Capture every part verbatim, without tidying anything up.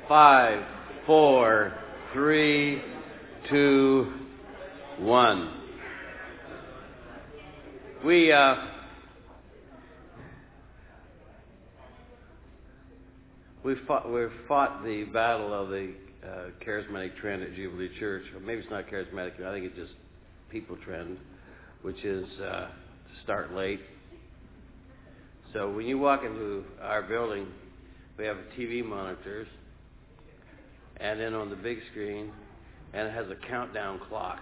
Five, four, three, two, one. We, uh, we fought, we fought the battle of the uh, charismatic trend at Jubilee Church. Or maybe it's not charismatic, I think it's just people trend, which is uh, to start late. So when you walk into our building, we have T V monitors, and then on the big screen, and it has a countdown clock.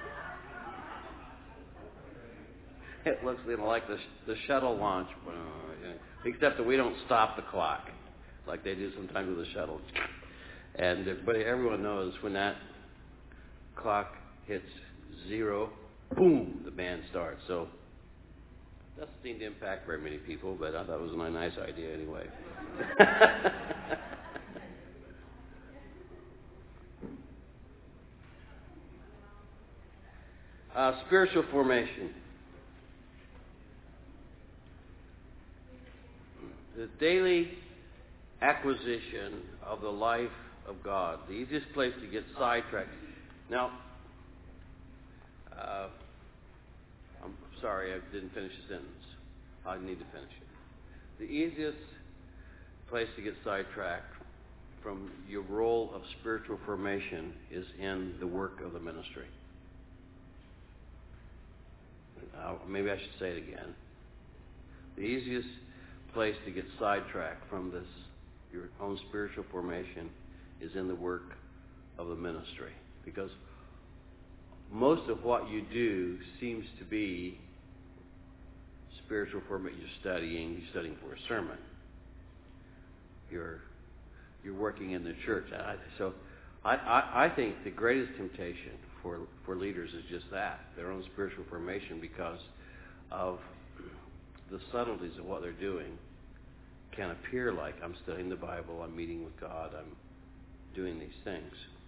It looks you know, like the the shuttle launch, except that we don't stop the clock like they do sometimes with the shuttle. And but everyone knows when that clock hits zero, boom, the band starts. So doesn't seem to impact very many people, but I thought it was a nice idea anyway. uh, spiritual formation. The daily acquisition of the life of God. The easiest place to get sidetracked. Now, uh, I'm sorry, I didn't finish the sentence. I need to finish it. The easiest place to get sidetracked from your role of spiritual formation is in the work of the ministry. Uh, maybe I should say it again. The easiest place to get sidetracked from this, your own spiritual formation, is in the work of the ministry. Because most of what you do seems to be spiritual formation. You're studying, you're studying for a sermon. You're you're working in the church. I, so I, I, I think the greatest temptation for for leaders is just that, their own spiritual formation, because of the subtleties of what they're doing can appear like I'm studying the Bible, I'm meeting with God, I'm doing these things.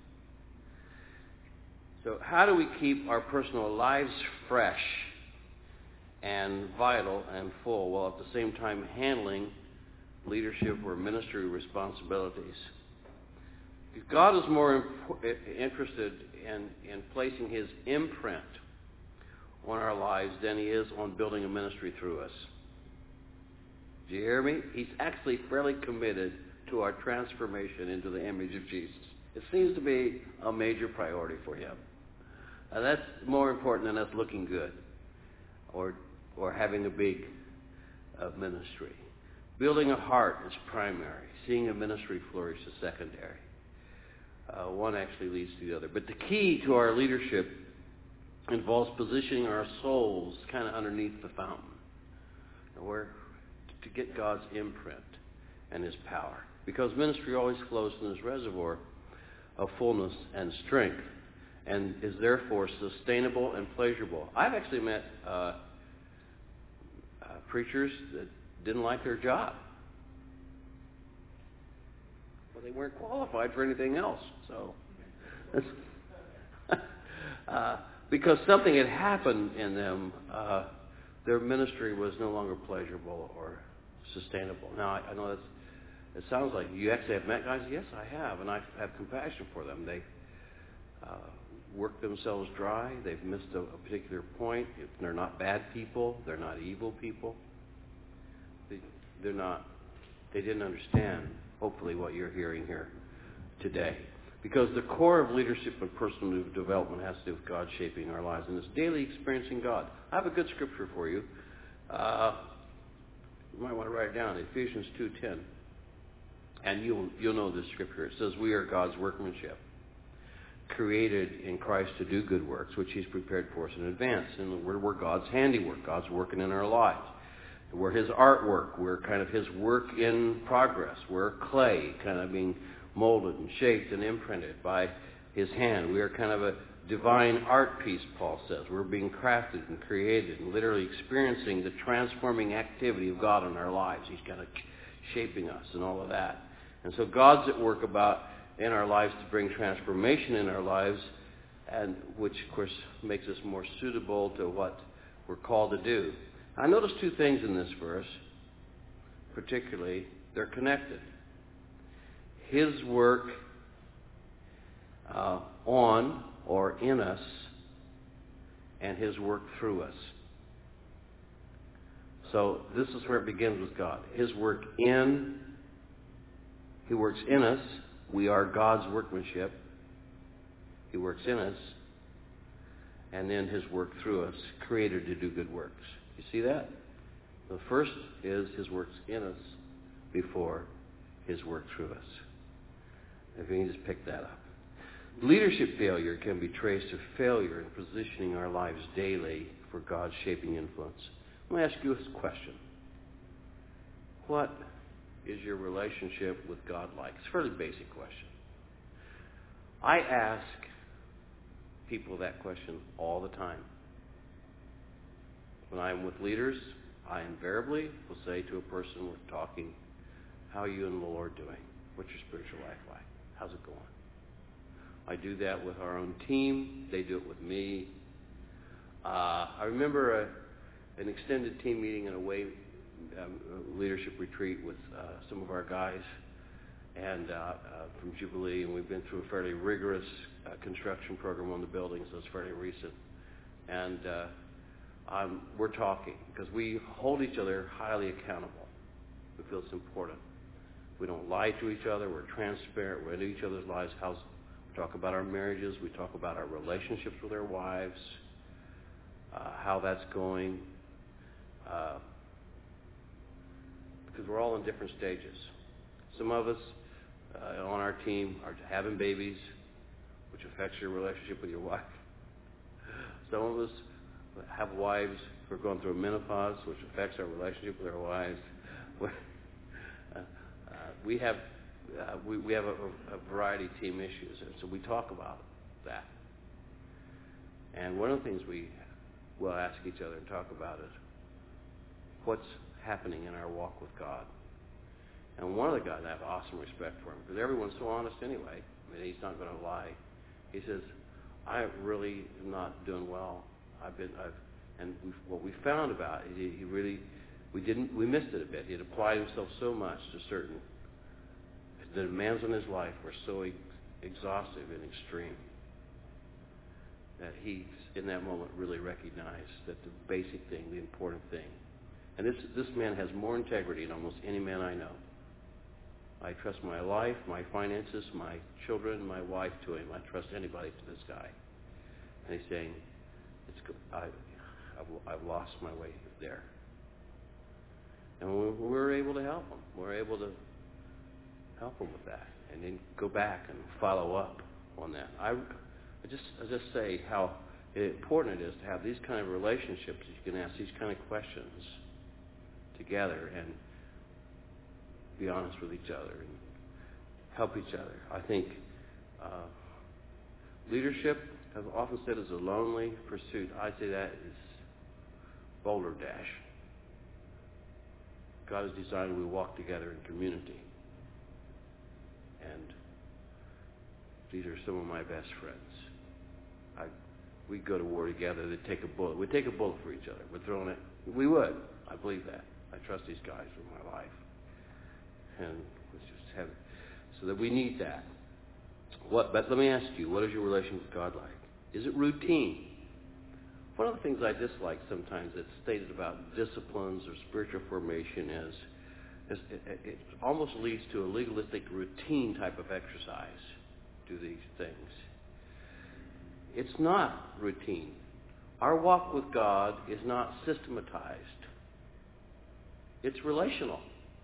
So how do we keep our personal lives fresh and vital and full, while at the same time handling leadership or ministry responsibilities? Because God is more imp- interested in, in placing his imprint on our lives than he is on building a ministry through us. Do you hear me? He's actually fairly committed to our transformation into the image of Jesus. It seems to be a major priority for him. And that's more important than us looking good or or having a big uh, ministry. Building a heart is primary. Seeing a ministry flourish is secondary. Uh, one actually leads to the other. But the key to our leadership involves positioning our souls kind of underneath the fountain, where to get God's imprint and his power. Because ministry always flows from this reservoir of fullness and strength, and is therefore sustainable and pleasurable. I've actually met uh, uh, preachers that didn't like their job. Well, they weren't qualified for anything else. So, uh, because something had happened in them, uh, their ministry was no longer pleasurable or sustainable. Now, I, I know that's, it sounds like you actually have met guys. Yes, I have, and I have compassion for them. They uh, work themselves dry. They've missed a, a particular point. If they're not bad people. They're not evil people. They, they're not. They didn't understand, hopefully, what you're hearing here today. Because the core of leadership and personal development has to do with God shaping our lives, and it's daily experiencing God. I have a good scripture for you. Uh, you might want to write it down, Ephesians two ten. And you'll you'll know this scripture. It says, "We are God's workmanship, created in Christ to do good works, which he's prepared for us in advance." And we're, we're God's handiwork. God's working in our lives. We're his artwork. We're kind of his work in progress. We're clay, kind of being molded and shaped and imprinted by his hand. We are kind of a divine art piece, Paul says. We're being crafted and created and literally experiencing the transforming activity of God in our lives. He's kind of shaping us and all of that. And so God's at work about in our lives to bring transformation in our lives, and which, of course, makes us more suitable to what we're called to do. I notice two things in this verse, particularly. They're connected. His work uh, on or in us, and His work through us. So this is where it begins with God. His work in, He works in us. We are God's workmanship. He works in us. And then His work through us, created to do good works. You see that? The first is His works in us before His work through us. If you can just pick that up. Leadership failure can be traced to failure in positioning our lives daily for God's shaping influence. Let me ask you a question. What is your relationship with God like? It's a fairly basic question. I ask people that question all the time. When I'm with leaders, I invariably will say to a person we're talking, how are you and the Lord doing? What's your spiritual life like? How's it going? I do that with our own team. They do it with me. Uh, I remember a, an extended team meeting in a way um, a leadership retreat with uh, some of our guys and uh, uh, from Jubilee, and we've been through a fairly rigorous uh, construction program on the building, so it's fairly recent. And uh, um, we're talking because we hold each other highly accountable. We feel it's important. We don't lie to each other. We're transparent. We're into each other's lives. How's, we talk about our marriages. We talk about our relationships with our wives, uh, how that's going. Uh, because we're all in different stages. Some of us uh, on our team are having babies, which affects your relationship with your wife. Some of us have wives who are going through a menopause, which affects our relationship with our wives. uh, uh, we have uh, we, we have a, a variety of team issues, and so we talk about that. And one of the things we will ask each other and talk about is what's happening in our walk with God. And one of the guys, I have awesome respect for him because everyone's so honest anyway. I mean, he's not going to lie. He says, "I really am not doing well. I've been, I've, and we've, what we found about it, he, he really, we didn't, we missed it a bit. He had applied himself so much to certain, the demands on his life were so ex- exhaustive and extreme that he, in that moment, really recognized that the basic thing, the important thing, and this this man has more integrity than almost any man I know. I trust my life, my finances, my children, my wife to him. I trust anybody to this guy. And he's saying, it's, I, I've, I've lost my way there. And we're, we're able to help him. We're able to help him with that. And then go back and follow up on that. I, I just I just say how important it is to have these kind of relationships. You can ask these kind of questions together and be honest with each other and help each other. I think uh, leadership, I've often said, is a lonely pursuit. I say that is Boulder Dash. God has designed we walk together in community. And these are some of my best friends. I, we go to war together. They take a bullet. We take a bullet for each other. We're throwing it. We would. I believe that. I trust these guys with my life. And let's just have it. So that we need that. What? But let me ask you, what is your relation with God like? Is it routine? One of the things I dislike sometimes that's stated about disciplines or spiritual formation is, is it, it almost leads to a legalistic routine type of exercise. Do these things. It's not routine. Our walk with God is not systematized. It's relational.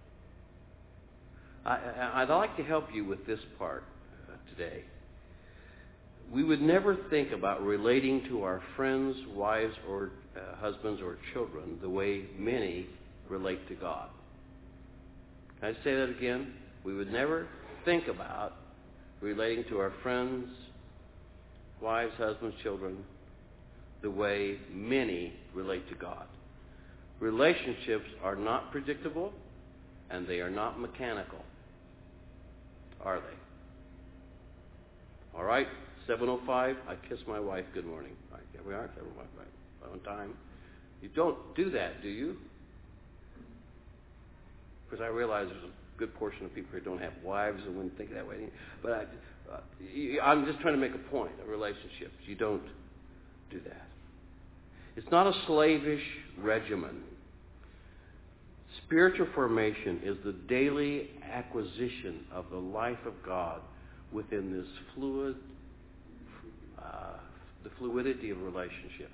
I, I'd like to help you with this part uh, today. We would never think about relating to our friends, wives, or uh, husbands, or children the way many relate to God. Can I say that again? We would never think about relating to our friends, wives, husbands, children the way many relate to God. Relationships are not predictable, and they are not mechanical. Are they? All right, seven oh five, I kiss my wife good morning. All right, here we are, seven oh five, right on time. You don't do that, do you? Because I realize there's good portion of people here don't have wives and wouldn't think that way. But I, uh, I'm just trying to make a point of relationships. You don't do that. It's not a slavish regimen. Spiritual formation is the daily acquisition of the life of God within this fluid, uh, the fluidity of relationships.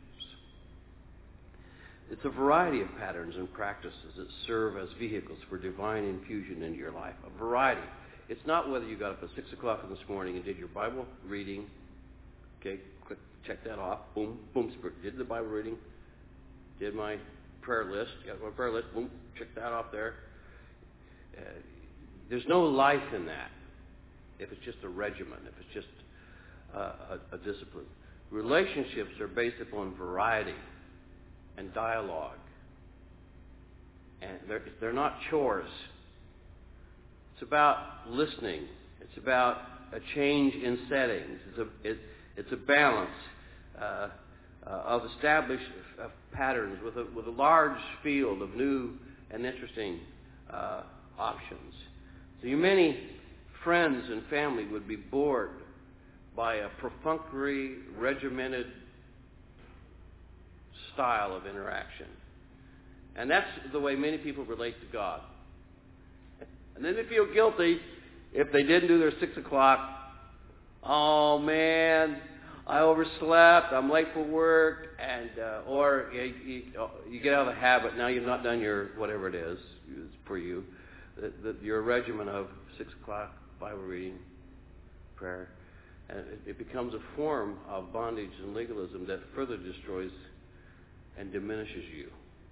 It's a variety of patterns and practices that serve as vehicles for divine infusion into your life. A variety. It's not whether you got up at six o'clock in this morning and did your Bible reading. Okay, click, check that off. Boom, boom, did the Bible reading. Did my prayer list. Got my prayer list. Boom, check that off there. Uh, there's no life in that if it's just a regimen, if it's just uh, a, a discipline. Relationships are based upon variety and dialogue. And they're, they're not chores. It's about listening. It's about a change in settings. It's a, it, it's a balance uh, uh, of established uh, patterns with a, with a large field of new and interesting uh, options. So you many friends and family would be bored by a perfunctory, regimented style of interaction. And that's the way many people relate to God. And then they feel guilty if they didn't do their six o'clock. Oh man, I overslept. I'm late for work, and uh, or you, you, you get out of the habit. Now you've not done your whatever it is for you, the, the, your regimen of six o'clock Bible reading, prayer, and it, it becomes a form of bondage and legalism that further destroys and diminishes you.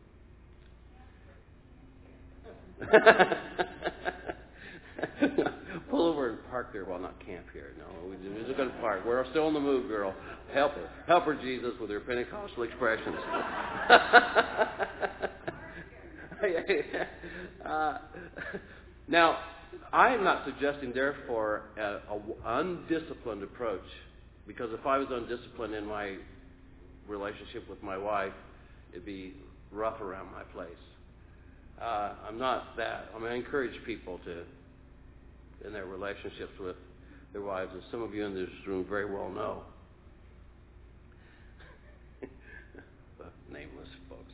Pull over and park there. Well, not camp here. No, we're just going to park. We're still in the mood, girl. Help her. Help her, Jesus, with her Pentecostal expressions. uh, now, I am not suggesting, therefore, an undisciplined approach, because if I was undisciplined in my relationship with my wife, it'd be rough around my place. Uh, I'm not that. I mean, I encourage people to, in their relationships with their wives, as some of you in this room very well know. The nameless folks.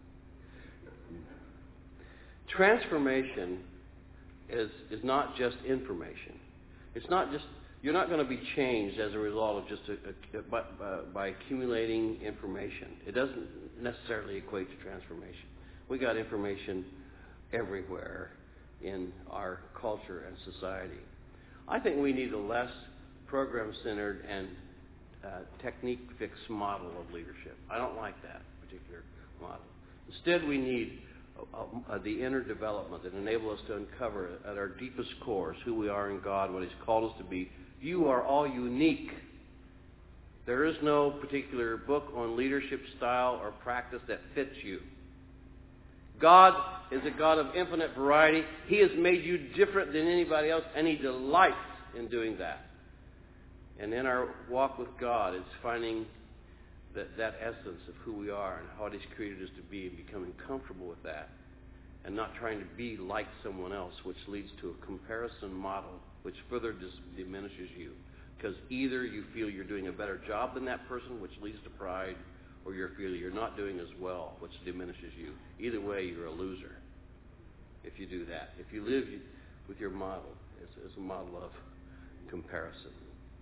Transformation is is not just information. It's not just, you're not going to be changed as a result of just a, a, by, uh, by accumulating information. It doesn't necessarily equate to transformation. We got information everywhere in our culture and society. I think we need a less program-centered and uh, technique-fixed model of leadership. I don't like that particular model. Instead, we need uh, uh, the inner development that enables us to uncover at our deepest cores who we are in God, what He's called us to be. You are all unique. There is no particular book on leadership style or practice that fits you. God is a God of infinite variety. He has made you different than anybody else, and He delights in doing that. And in our walk with God, it's finding that, that essence of who we are and how He's created us to be, and becoming comfortable with that, and not trying to be like someone else, which leads to a comparison model, which further dis- diminishes you. Because either you feel you're doing a better job than that person, which leads to pride, or you feel you're not doing as well, which diminishes you. Either way, you're a loser if you do that. If you live with your model as, as a model of comparison.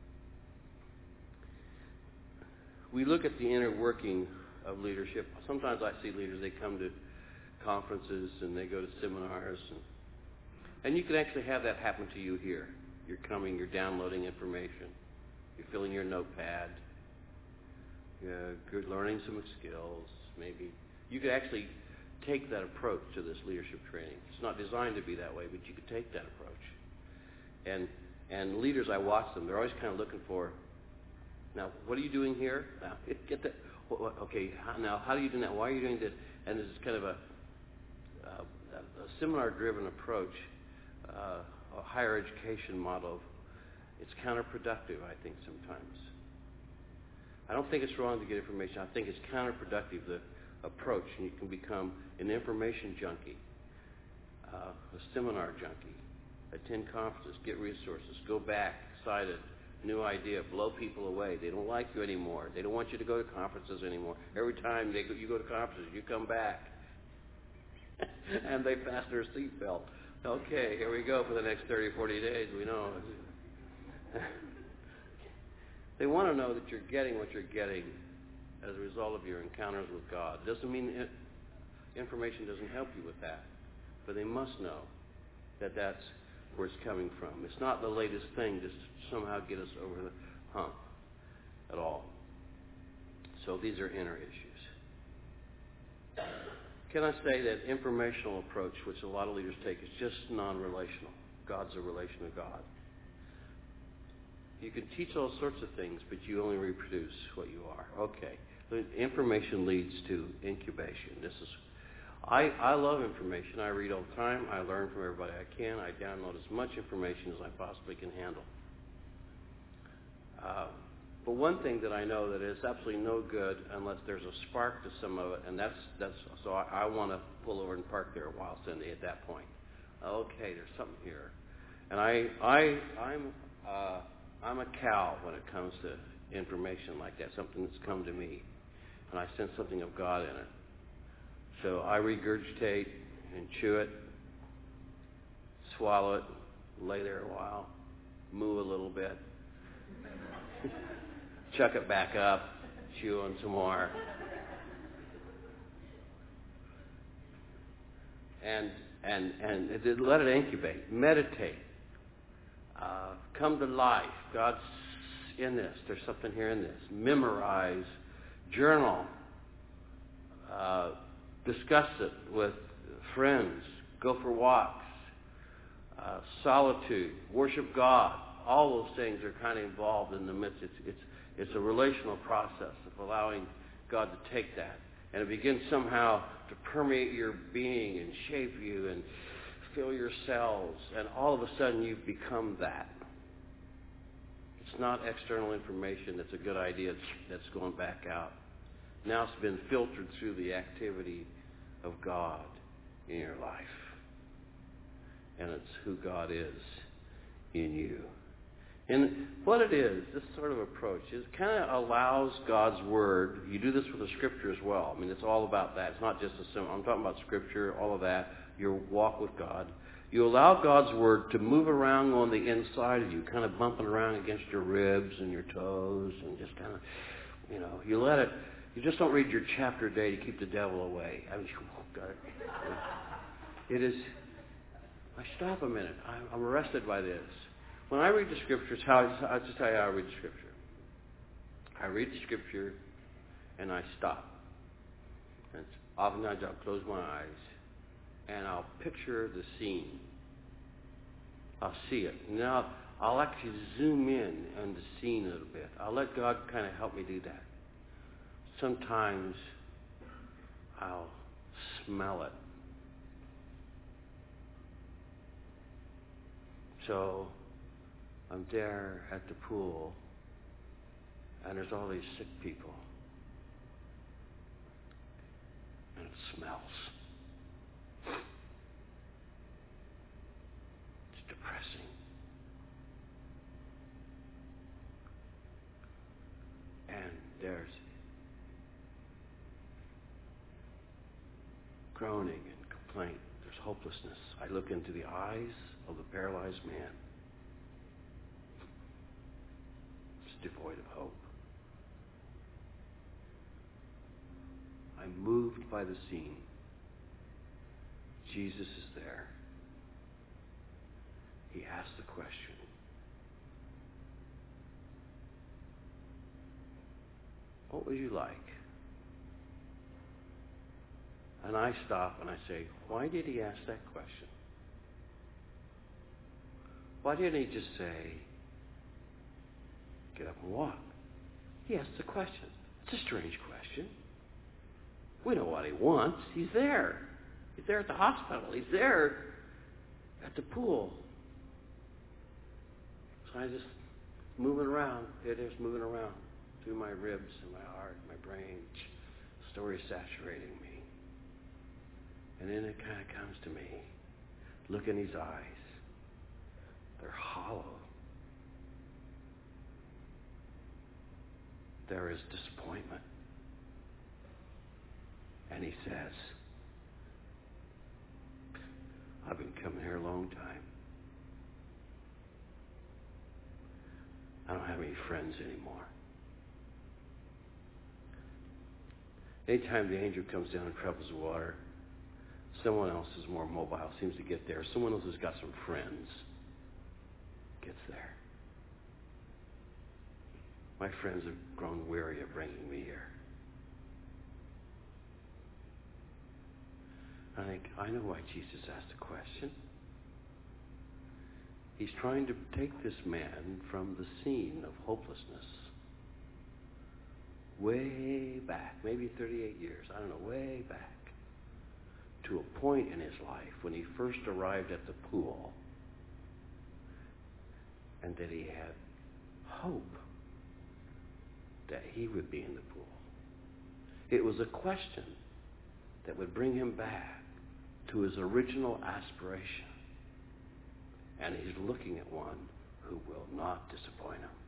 We look at the inner working of leadership. Sometimes I see leaders, they come to conferences and they go to seminars. And, and you can actually have that happen to you here. You're coming, you're downloading information. You're filling your notepad. You're learning some skills, maybe. You could actually take that approach to this leadership training. It's not designed to be that way, but you could take that approach. And and leaders, I watch them, they're always kind of looking for, now, what are you doing here? Now, get that. Okay, now, how do you do that? Why are you doing this? And this is kind of a, a, a seminar-driven approach, uh, a higher education model. It's counterproductive, I think, sometimes. I don't think it's wrong to get information. I think it's counterproductive, the approach, and you can become an information junkie. uh, a seminar junkie. Attend conferences, get resources, go back, excited, new idea, blow people away. They don't like you anymore. They don't want you to go to conferences anymore. Every time they go, you go to conferences, you come back. And they fasten their seatbelt. Okay, here we go for the next thirty, forty days. We know. They want to know that you're getting what you're getting as a result of your encounters with God. Doesn't mean it, information doesn't help you with that. But they must know that that's where it's coming from. It's not the latest thing to somehow get us over the hump at all. So these are inner issues. Can I say that informational approach, which a lot of leaders take, is just non-relational. God's a relational God. You can teach all sorts of things, but you only reproduce what you are. Okay. Information leads to incubation. This is, I, I love information. I read all the time. I learn from everybody I can. I download as much information as I possibly can handle. Uh, but one thing that I know that is absolutely no good unless there's a spark to some of it, and that's that's so I, I want to pull over and park there a while, Cindy. At that point, okay, there's something here, and I I I'm uh, I'm a cow when it comes to information like that, something that's come to me, and I sense something of God in it. So I regurgitate and chew it, swallow it, lay there a while, moo a little bit, chuck it back up, chew on some more. And and and let it incubate. Meditate. Uh, come to life. God's in this. There's something here in this. Memorize. Journal. Uh, discuss it with friends. Go for walks. Uh, solitude. Worship God. All those things are kind of involved in the midst. It's, it's, it's a relational process of allowing God to take that. And it begins somehow to permeate your being and shape you and fill your cells. And all of a sudden you've become that. It's not external information that's a good idea that's going back out. Now it's been filtered through the activity of God in your life. And it's who God is in you. And what it is, this sort of approach, is kind of allows God's Word. You do this with the Scripture as well. I mean, it's all about that. It's not just a simple, I'm talking about Scripture, all of that, your walk with God. You allow God's Word to move around on the inside of you, kind of bumping around against your ribs and your toes and just kind of, you know, you let it, you just don't read your chapter a day to keep the devil away. I mean, got it. It is, I stop a minute. I'm arrested by this. When I read the Scriptures, how I'll just tell you how I read the Scripture. I read the Scripture and I stop. And oftentimes I'll close my eyes and I'll picture the scene. I'll see it. Now I'll actually zoom in on the scene a little bit. I'll let God kind of help me do that. Sometimes I'll smell it. So I'm there at the pool, and there's all these sick people, and it smells. It's depressing. And there's groaning and complaint. There's hopelessness. I look into the eyes of the paralyzed man. Devoid of hope. I'm moved by the scene. Jesus is there. He asks the question. What would you like? And I stop and I say, why did he ask that question? Why didn't he just say, get up and walk? He asks the question. It's a strange question. We know what he wants. He's there. He's there at the hospital. He's there at the pool. So I just moving around. It is moving around through my ribs and my heart, my brain. Story saturating me. And then it kind of comes to me. Look in his eyes. They're hollow. There is disappointment. And he says, I've been coming here a long time. I don't have any friends anymore. Anytime the angel comes down and troubles the water, someone else is more mobile, seems to get there. Someone else has got some friends, gets there. My friends have grown weary of bringing me here. I think, I know why Jesus asked the question. He's trying to take this man from the scene of hopelessness way back, maybe thirty-eight years, I don't know, way back, to a point in his life when he first arrived at the pool and that he had hope that he would be in the pool. It was a question that would bring him back to his original aspiration. And he's looking at one who will not disappoint him.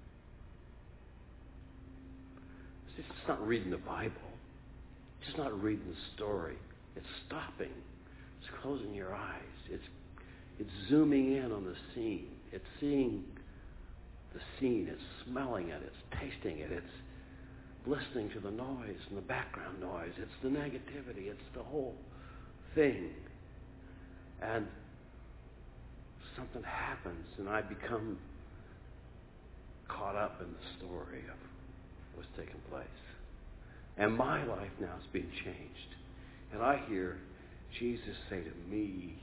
It's just not reading the Bible. It's just not reading the story. It's stopping. It's closing your eyes. It's, it's zooming in on the scene. It's seeing the scene. It's smelling it. It's tasting it. It's listening to the noise and the background noise. It's the negativity. It's the whole thing. And something happens, and I become caught up in the story of what's taking place. And my life now is being changed. And I hear Jesus say to me,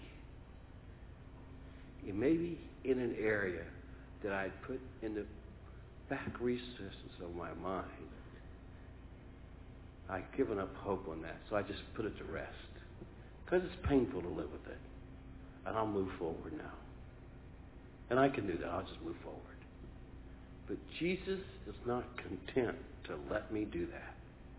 maybe in an area that I'd put in the back recesses of my mind, I'd given up hope on that, so I just put it to rest. Because it's painful to live with it. And I'll move forward now. And I can do that. I'll just move forward. But Jesus is not content to let me do that.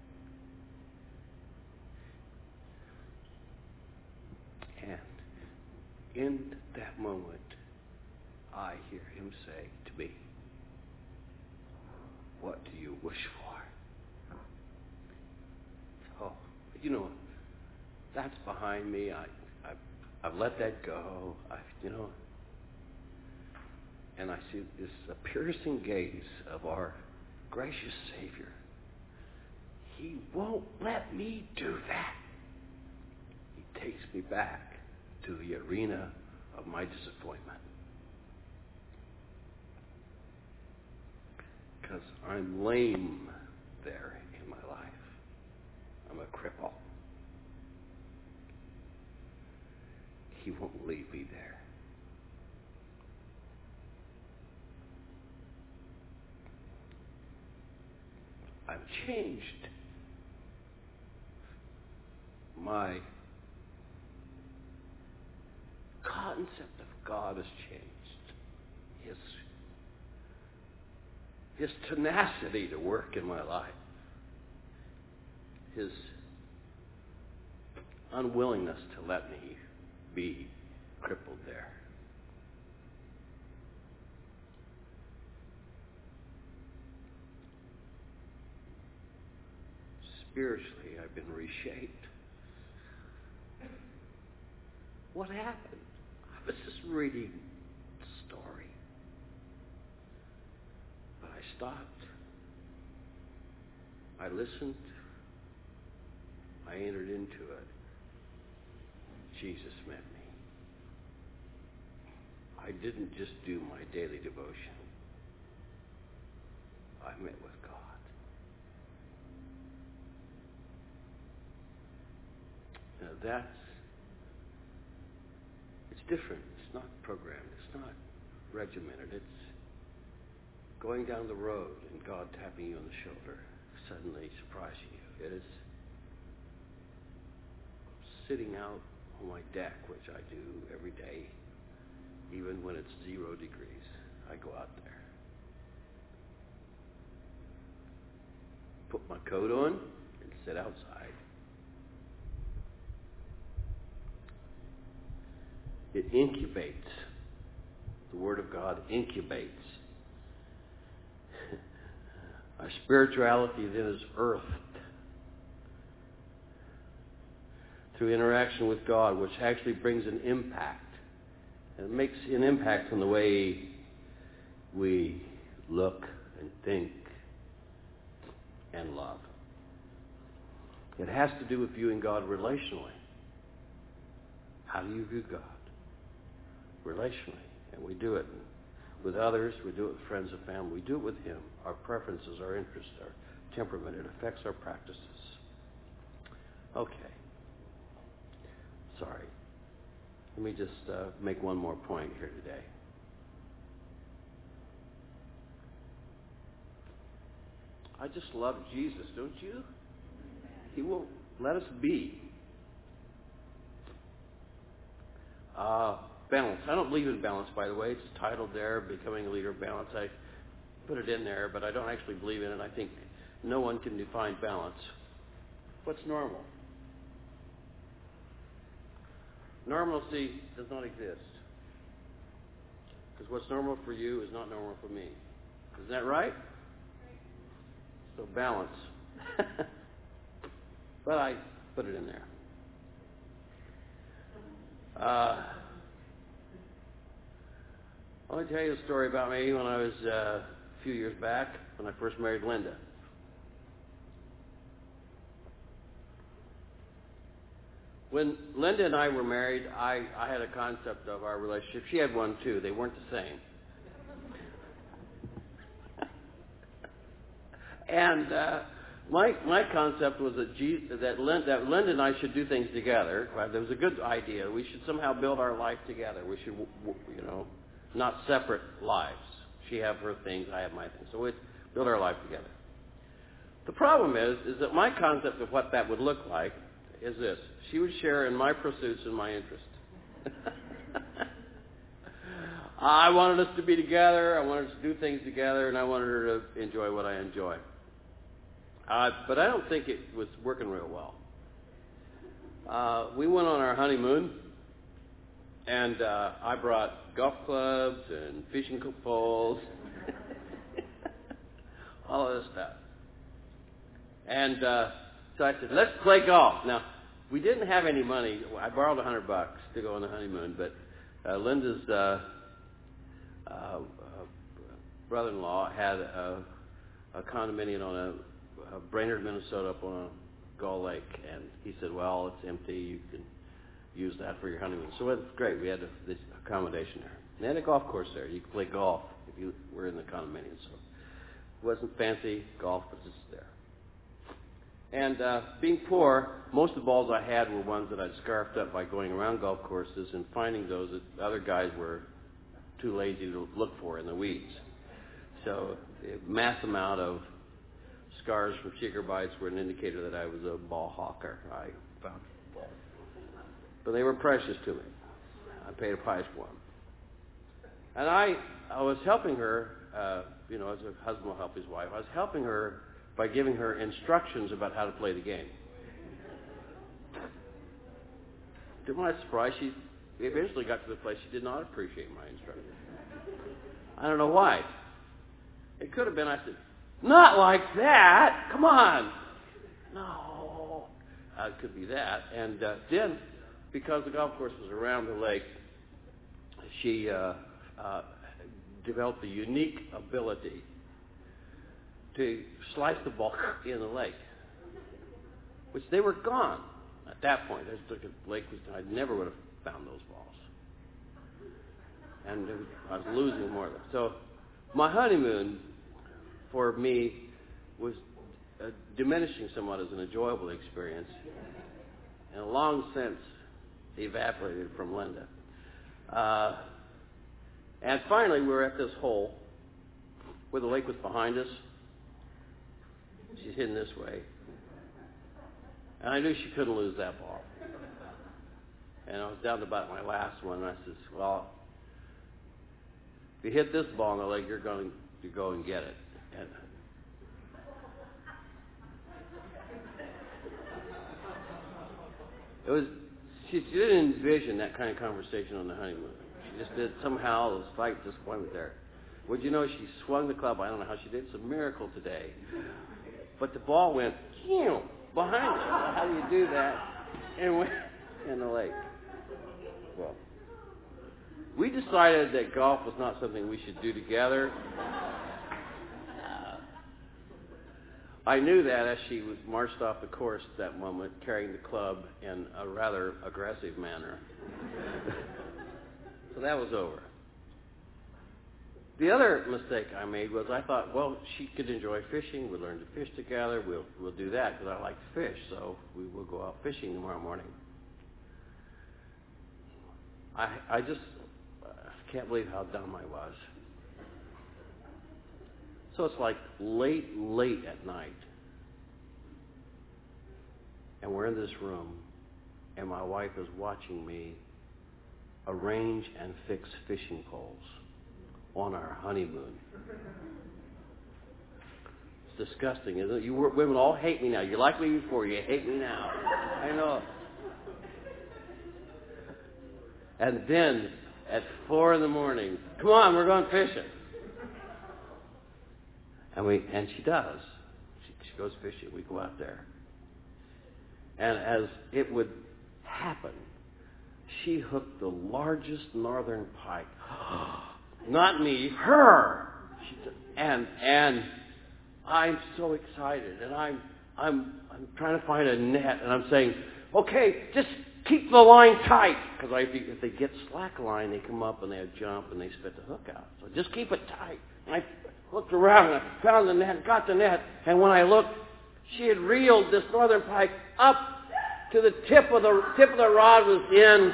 And in that moment, I hear him say to me, what do you wish for? Oh, you know, that's behind me. I, I, I've let that go. I, you know, and I see this piercing gaze of our gracious Savior. He won't let me do that. He takes me back to the arena of my disappointment. Because I'm lame there in my life. I'm a cripple. He won't leave me there. I've changed. My concept of God has changed. His, his tenacity to work in my life. His unwillingness to let me be crippled there. Spiritually, I've been reshaped. What happened? I was just reading the story. But I stopped. I listened. I entered into it. Jesus met me. I didn't just do my daily devotion. I met with God. Now that's, it's different. It's not programmed. It's not regimented. It's going down the road and God tapping you on the shoulder, suddenly surprising you. It is sitting out on my deck, which I do every day, even when it's zero degrees. I go out there, put my coat on, and sit outside. It incubates. The Word of God incubates. Our spirituality then is earthed through interaction with God, which actually brings an impact. And it makes an impact on the way we look and think and love. It has to do with viewing God relationally. How do you view God? Relationally. And we do it with others. We do it with friends and family. We do it with Him. Our preferences, our interests, our temperament. It affects our practices. Okay. Sorry. Let me just uh, make one more point here today. I just love Jesus, don't you? He will let us be. Uh, balance. I don't believe in balance, by the way. It's titled there, Becoming a Leader of Balance. I put it in there, but I don't actually believe in it. I think no one can define balance. What's normal? Normalcy does not exist. Because what's normal for you is not normal for me. Isn't that right? So balance. But I put it in there. Uh, I want to tell you a story about me when I was uh, a few years back, when I first married Linda. When Linda and I were married, I, I had a concept of our relationship. She had one too. They weren't the same. And uh, my my concept was that, G, that, Linda, that Linda and I should do things together. Right? There was a good idea. We should somehow build our life together. We should, you know, not separate lives. She have her things, I have my things. So we'd build our life together. The problem is, is that my concept of what that would look like is this. She would share in my pursuits and my interests. I wanted us to be together. I wanted us to do things together, and I wanted her to enjoy what I enjoy. Uh, but I don't think it was working real well. Uh, we went on our honeymoon, and uh, I brought golf clubs and fishing poles, all of this stuff. And uh, so I said, let's play golf. Now, we didn't have any money. I borrowed a hundred bucks to go on the honeymoon, but uh, Linda's uh, uh, uh, brother-in-law had a, a condominium on a Uh, Brainerd, Minnesota, up on a Gull Lake, and he said, well, it's empty, you can use that for your honeymoon. So it's great, we had a, this accommodation there. And they had a golf course there, you could play golf if you were in the condominium, so it wasn't fancy golf, but it's there. And uh, being poor, most of the balls I had were ones that I'd scarfed up by going around golf courses and finding those that other guys were too lazy to look for in the weeds. So a mass amount of scars from chigger bites were an indicator that I was a ball hawker. I found balls. But they were precious to me. I paid a price for them. And I, I was helping her, uh, you know, as a husband will help his wife, I was helping her by giving her instructions about how to play the game. To my surprise, she eventually got to the place she did not appreciate my instructions. I don't know why. It could have been, I said, not like that. Come on. No. Uh, it could be that. And uh, then, because the golf course was around the lake, she uh, uh, developed a unique ability to slice the ball in the lake, which they were gone at that point. The lake was, I never would have found those balls. And I was losing more of them. So my honeymoon, for me, was uh, diminishing somewhat as an enjoyable experience, and long since evaporated from Linda. Uh, and finally, we were at this hole where the lake was behind us. She's hidden this way. And I knew she couldn't lose that ball. And I was down to about my last one, and I said, well, if you hit this ball in the lake, you're going to go and get it. And it was, she didn't envision that kind of conversation on the honeymoon. She just did somehow. It was like disappointment there. Would you know she swung the club? I don't know how she did. It's a miracle today. But the ball went behind her. How do you do that? And went in the lake. Well, we decided that golf was not something we should do together. I knew that as she was marched off the course at that moment, carrying the club in a rather aggressive manner. So that was over. The other mistake I made was I thought, well, she could enjoy fishing. We'll learn to fish together. We'll we'll do that because I like to fish. So we will go out fishing tomorrow morning. I I just I can't believe how dumb I was. So it's like late, late at night. And we're in this room, and my wife is watching me arrange and fix fishing poles on our honeymoon. It's disgusting, isn't it? You women all hate me now. You liked me before, you hate me now. I know. And then at four in the morning, come on, we're going fishing. And we and she does. She, she goes fishing. We go out there. And as it would happen, she hooked the largest northern pike. Not me, her. She did, and and I'm so excited, and I'm I'm I'm trying to find a net, and I'm saying, okay, just keep the line tight, because if they get slack line, they come up and they jump and they spit the hook out. So just keep it tight. And I looked around and I found the net, got the net, and when I looked, she had reeled this northern pike up to the tip of the tip of the rod was in.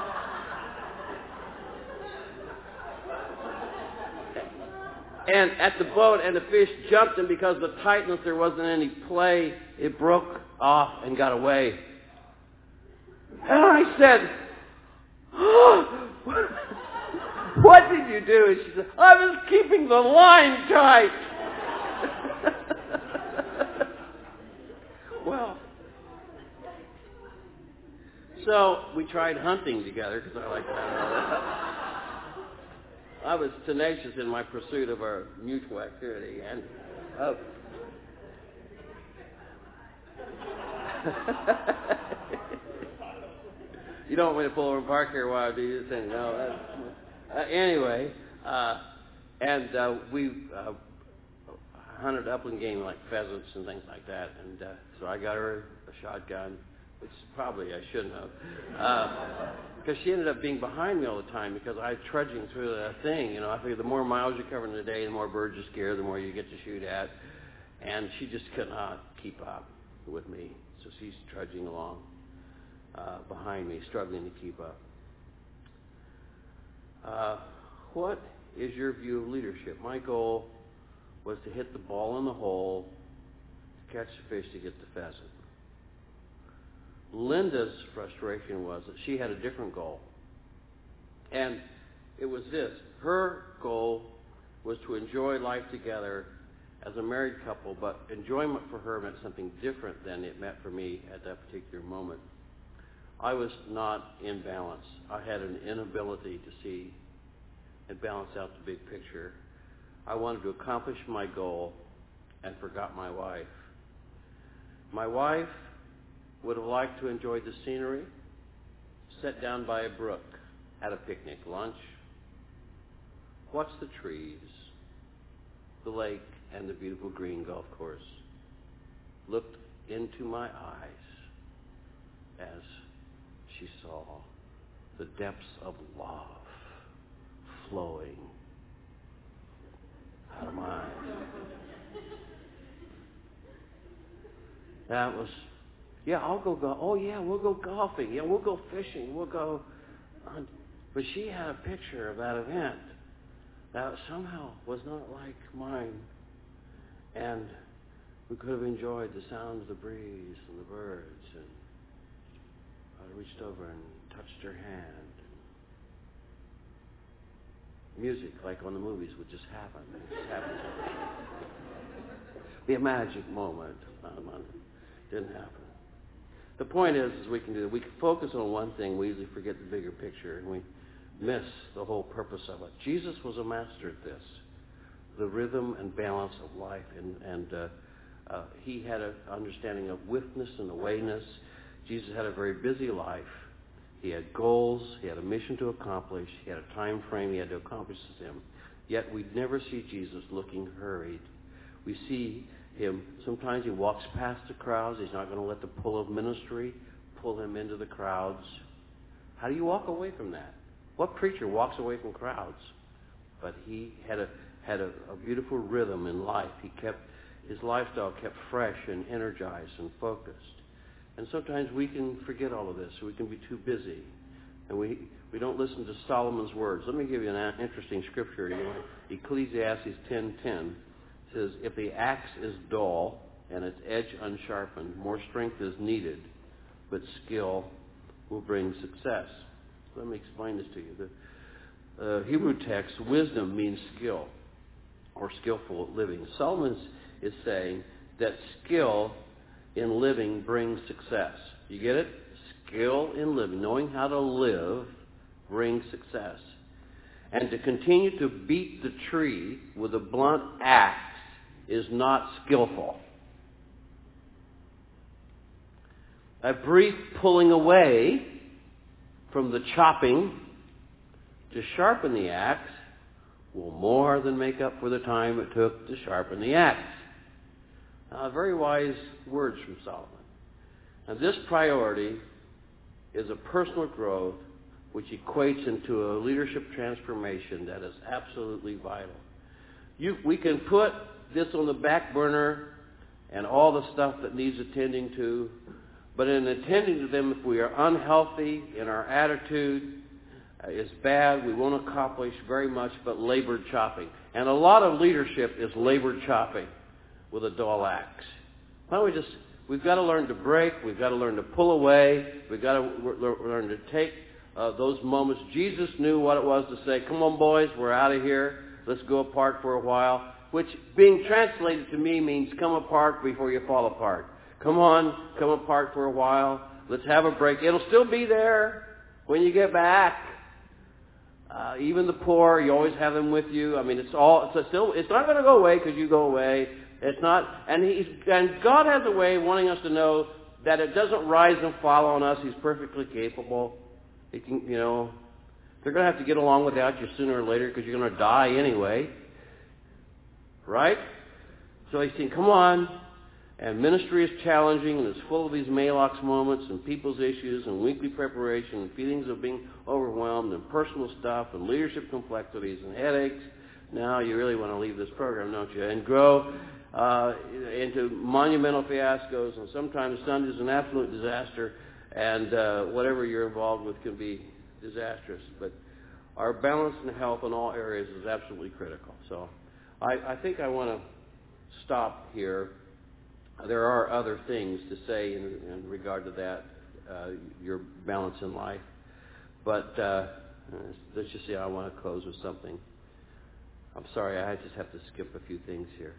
And at the boat, and the fish jumped, and because of the tightness, there wasn't any play. It broke off and got away. And I said, oh, what did you do? And she said, I was keeping the line tight. Well, so we tried hunting together, because I like that. I was tenacious in my pursuit of our mutual activity, and uh, you don't want me to pull over and park here while I do you? Saying no. Uh, anyway, uh, and uh, we uh, hunted upland game like pheasants and things like that, and uh, so I got her a shotgun, which probably I shouldn't have. Uh, Because she ended up being behind me all the time because I was trudging through the thing. You know, I figured the more miles you cover in a day, the more birds you scare, the more you get to shoot at. And she just could not keep up with me. So she's trudging along uh, behind me, struggling to keep up. Uh, what is your view of leadership? My goal was to hit the ball in the hole, to catch the fish, to get the pheasant. Linda's frustration was that she had a different goal. And it was this. Her goal was to enjoy life together as a married couple, but enjoyment for her meant something different than it meant for me at that particular moment. I was not in balance. I had an inability to see and balance out the big picture. I wanted to accomplish my goal and forgot my wife. My wife would have liked to enjoy the scenery, sat down by a brook, had a picnic lunch, watch the trees, the lake, and the beautiful green golf course, looked into my eyes as she saw the depths of love flowing out of my eyes. That was Yeah, I'll go golf. Oh, yeah, we'll go golfing. Yeah, we'll go fishing. We'll go. On. But she had a picture of that event that somehow was not like mine. And we could have enjoyed the sound of the breeze and the birds. And I reached over and touched her hand. Music, like on the movies, would just happen. It just happened. Be a magic moment. It didn't happen. the point is, is we can do that. We can focus on one thing. We usually forget the bigger picture, and we miss the whole purpose of it. Jesus was a master at this, the rhythm and balance of life, and, and uh, uh, he had an understanding of withness and awayness. Jesus had a very busy life. He had goals. He had a mission to accomplish. He had a time frame he had to accomplish them. Yet we never see Jesus looking hurried. We see him, sometimes he walks past the crowds. He's not going to let the pull of ministry pull him into the crowds. How do you walk away from that? What preacher walks away from crowds? But he had a had a, a beautiful rhythm in life. He kept his lifestyle kept fresh and energized and focused. And sometimes we can forget all of this. We can be too busy, and we we don't listen to Solomon's words. Let me give you an interesting scripture. You know, Ecclesiastes ten ten says, "If the axe is dull and its edge unsharpened, more strength is needed, but skill will bring success." Let me explain this to you. The uh, Hebrew text, wisdom means skill or skillful living. Solomon is saying that skill in living brings success. You get it? Skill in living, knowing how to live, brings success. And to continue to beat the tree with a blunt axe is not skillful. A brief pulling away from the chopping to sharpen the axe will more than make up for the time it took to sharpen the axe. Now, very wise words from Solomon. Now, this priority is a personal growth which equates into a leadership transformation that is absolutely vital. You, we can put this on the back burner and all the stuff that needs attending to, but in attending to them, if we are unhealthy in our attitude, uh, is bad, we won't accomplish very much but labored chopping. And a lot of leadership is labored chopping with a dull axe. Why don't we just, we've got to learn to break, we've got to learn to pull away, we've got to learn to take uh, those moments. Jesus knew what it was to say, "Come on, boys, we're out of here, let's go apart for a while," which being translated to me means come apart before you fall apart. Come on, come apart for a while. Let's have a break. It'll still be there when you get back. Uh, even the poor, you always have them with you. I mean, it's all. It's still. It's not going to go away because you go away. It's not. And he's. And God has a way of wanting us to know that it doesn't rise and fall on us. He's perfectly capable. He can. You know, they're going to have to get along without you sooner or later because you're going to die anyway. Right? So he's saying, "Come on." And ministry is challenging, and it's full of these Malox moments and people's issues and weekly preparation and feelings of being overwhelmed and personal stuff and leadership complexities and headaches. Now you really want to leave this program, don't you? And grow uh, into monumental fiascos, and sometimes Sunday's an absolute disaster, and uh, whatever you're involved with can be disastrous. But our balance and health in all areas is absolutely critical. So I, I think I want to stop here. There are other things to say in, in regard to that, uh, your balance in life. But uh, let's just say I want to close with something. I'm sorry, I just have to skip a few things here.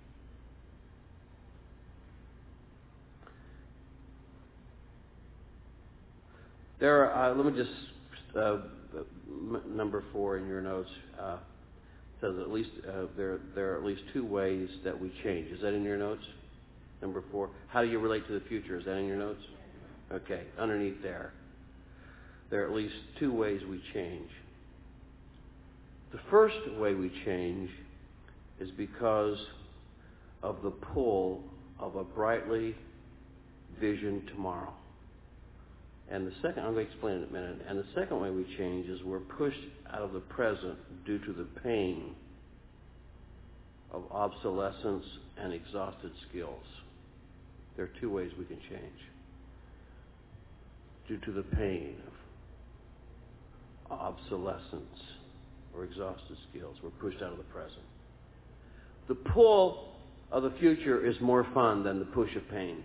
There are, uh, let me just, uh, m- number four in your notes uh, says at least uh, there, there are at least two ways that we change. Is that in your notes? Number four, how do you relate to the future? Is that in your notes? Okay, underneath there. There are at least two ways we change. The first way we change is because of the pull of a brightly visioned tomorrow. And the second, I'm going to explain it in a minute. And the second way we change is we're pushed out of the present due to the pain of obsolescence and exhausted skills. There are two ways we can change. Due to the pain of obsolescence or exhausted skills, we're pushed out of the present. The pull of the future is more fun than the push of pain.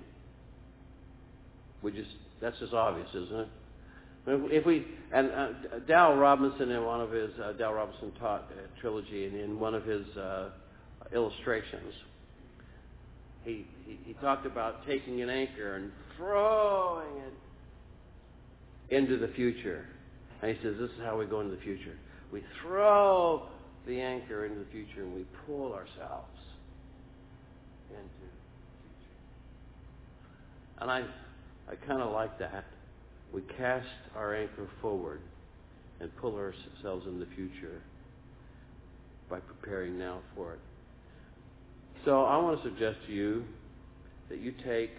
We just, that's just obvious, isn't it? If we, and uh, Dal Robinson in one of his, uh, Dal Robinson taught a trilogy, and in one of his uh, illustrations, he, he, he talked about taking an anchor and throwing it into the future. And he says, this is how we go into the future. We throw the anchor into the future and we pull ourselves into the future. And I, I kind of like that. We cast our anchor forward and pull ourselves in the future by preparing now for it. So I want to suggest to you that you take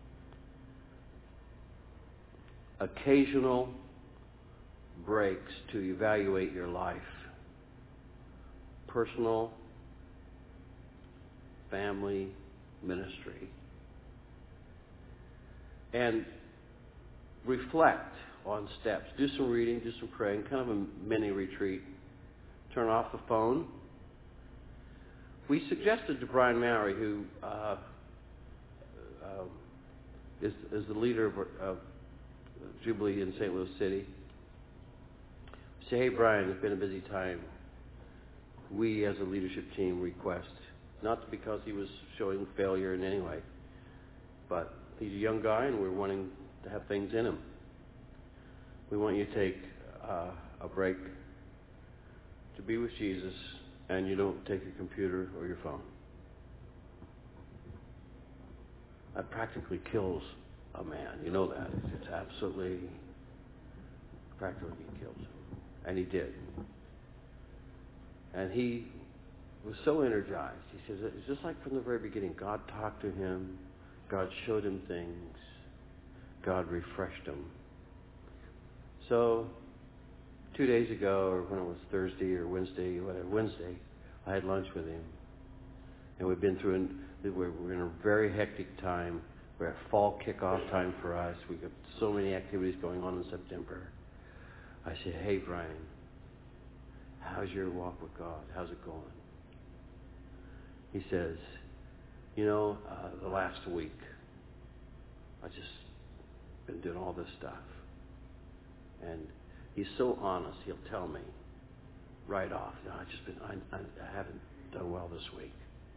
occasional breaks to evaluate your life. Personal, family, ministry. And reflect on steps. Do some reading, do some praying, kind of a mini retreat. Turn off the phone. We suggested to Brian Mallory, who uh, uh, is, is the leader of, of Jubilee in Saint Louis City, say, hey, Brian, it's been a busy time. We, as a leadership team, request, not because he was showing failure in any way, but he's a young guy and we're wanting to have things in him. We want you to take uh, a break to be with Jesus, and you don't take your computer or your phone. That practically kills a man. You know that. It's absolutely, practically kills him. And he did. And he was so energized. He says, it's just like from the very beginning. God talked to him. God showed him things. God refreshed him. So, two days ago, or when it was Thursday or Wednesday, or whatever, Wednesday, I had lunch with him. And we've been through, an, we're, we're in a very hectic time. We're at fall kickoff time for us. We've got so many activities going on in September. I said, hey, Brian, how's your walk with God? How's it going? He says, you know, uh, the last week, I just been doing all this stuff. And he's so honest, he'll tell me right off, you know, I just been, I, I, I haven't done well this week.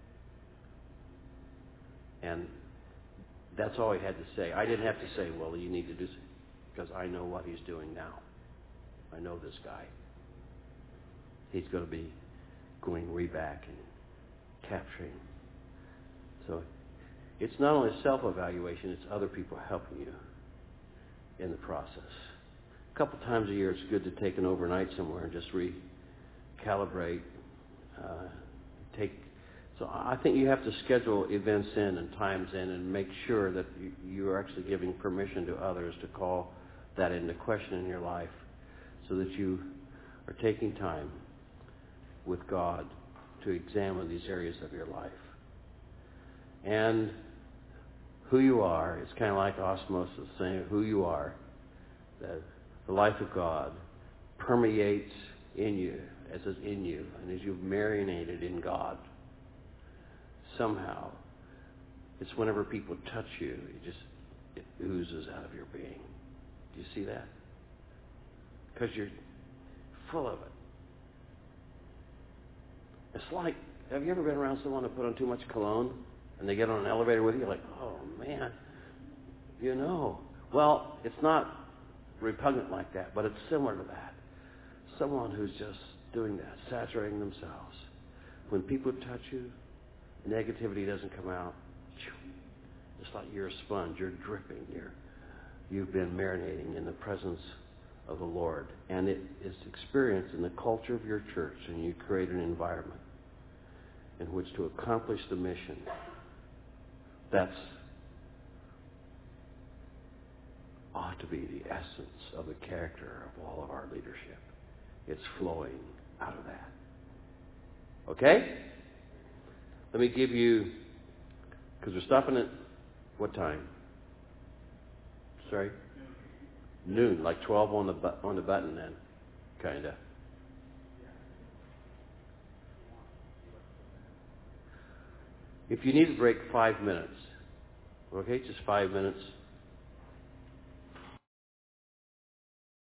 And that's all he had to say. I didn't have to say, well, you need to do something, because I know what he's doing now. I know this guy. He's going to be going way back and capturing. So it's not only self-evaluation, it's other people helping you in the process. A couple times a year, it's good to take an overnight somewhere and just recalibrate. Uh, take. So I think you have to schedule events in and times in and make sure that you, you are actually giving permission to others to call that into question in your life, so that you are taking time with God to examine these areas of your life. And who you are, it's kind of like osmosis, saying who you are, that the life of God permeates in you, as is in you, and as you've marinated in God, somehow, it's whenever people touch you, it just, it oozes out of your being. Do you see that? Because you're full of it. It's like, have you ever been around someone that put on too much cologne and they get on an elevator with you? You're like, oh, man, you know. Well, it's not repugnant like that, but it's similar to that. Someone who's just doing that, saturating themselves. When people touch you, negativity doesn't come out. It's like you're a sponge. You're dripping. You're, you've been marinating in the presence of the Lord. And it is experienced in the culture of your church, and you create an environment in which to accomplish the mission. That's ought to be the essence of the character of all of our leadership. It's flowing out of that. Okay? Let me give you, because we're stopping at what time? Sorry? Noon, like twelve on the bu- on the button then, kind of. If you need a break, five minutes. Okay, just five minutes.